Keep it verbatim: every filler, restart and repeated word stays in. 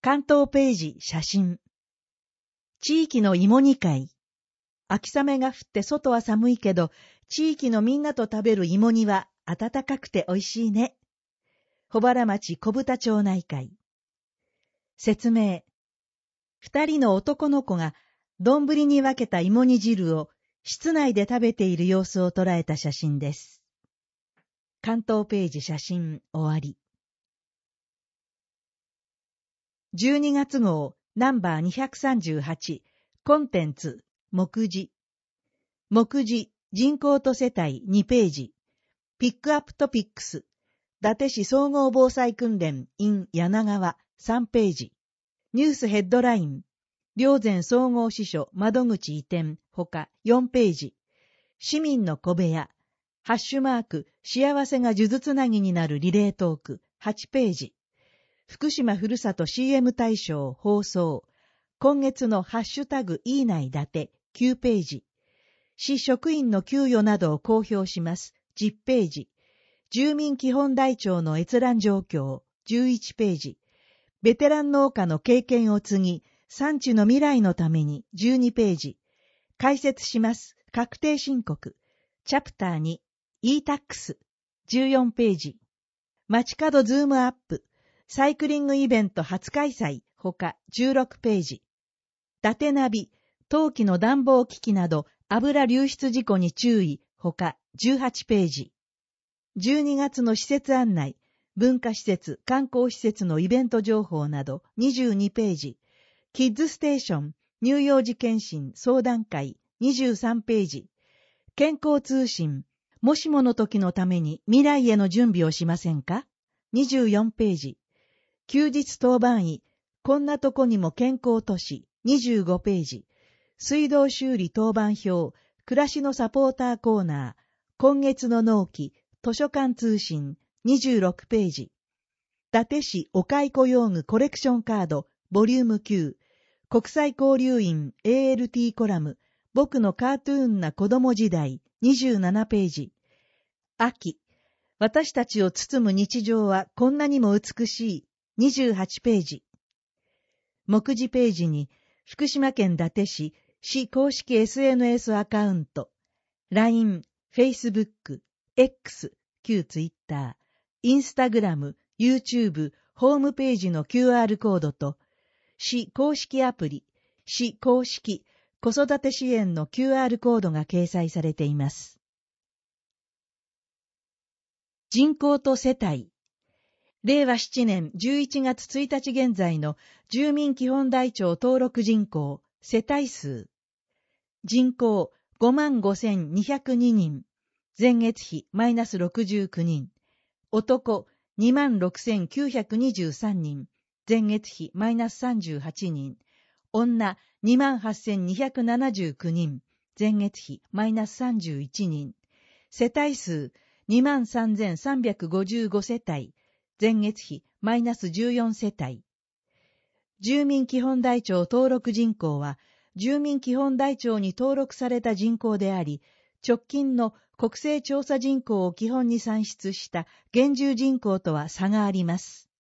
関東ページ写真。地域の芋煮会。秋雨が降って外は寒いけど、地域のみんなと食べる芋煮は暖かくて美味しいね。保原町小豚町内会。説明。二人の男の子が丼に分けた芋煮汁を室内で食べている様子を捉えた写真です。関東ページ写真終わり。じゅうにがつ号ナンバーにひゃくさんじゅうはちコンテンツ目次目次人口と世帯にページピックアップトピックス伊達市総合防災訓練 in 柳川さんページニュースヘッドライン霊山総合支所窓口移転ほかよんページ市民の小部屋ハッシュマーク幸せが数珠つなぎになるリレートークはちページ福島ふるさと シーエム 大賞放送。今月のハッシュタグいいない伊達きゅうページ。市職員の給与などを公表します。じゅっページ。住民基本台帳の閲覧状況じゅういちページ。ベテラン農家の経験を継ぎ、産地の未来のためにじゅうにページ。解説します。確定申告。チャプターに イータックス じゅうよんページ。街角ズームアップ。サイクリングイベント初開催、ほかじゅうろくページ。伊達ナビ、冬季の暖房機器など油流出事故に注意、ほかじゅうはちページ。じゅうにがつの施設案内、文化施設、観光施設のイベント情報などにじゅうにページ。キッズステーション、乳幼児検診相談会にじゅうさんページ。健康通信、もしもの時のために未来への準備をしませんかにじゅうよんページ。休日当番医、こんなとこにも健康都市、にじゅうごページ。水道修理当番表、暮らしのサポーターコーナー、今月の納期、図書館通信、にじゅうろくページ。伊達市お蚕用具コレクションカード、ボリュームきゅう。国際交流員 エーエルティー コラム、僕のカートゥーンな子供時代、にじゅうななページ。秋、私たちを包む日常はこんなにも美しい。にじゅうはちページ。目次ページに、福島県伊達市、市公式 エスエヌエス アカウント、ライン、Facebook、X、旧 Twitter、Instagram、YouTube、ホームページの キューアール コードと、市公式アプリ、市公式子育て支援の キューアール コードが掲載されています。人口と世帯。れいわななねんじゅういちがつついたち現在の住民基本台帳登録人口、世帯数。人口 ごまんごせんにひゃくににん。前月比マイナスろくじゅうきゅうにん。男 にまんろくせんきゅうひゃくにじゅうさんにん。前月比マイナスさんじゅうはちにん。女 にまんはっせんにひゃくななじゅうきゅうにん。前月比マイナスさんじゅういちにん。世帯数 にまんさんぜんさんびゃくごじゅうご 世帯。前月比マイナスじゅうよん世帯。住民基本台帳登録人口は、住民基本台帳に登録された人口であり、直近の国勢調査人口を基本に算出した現住人口とは差があります。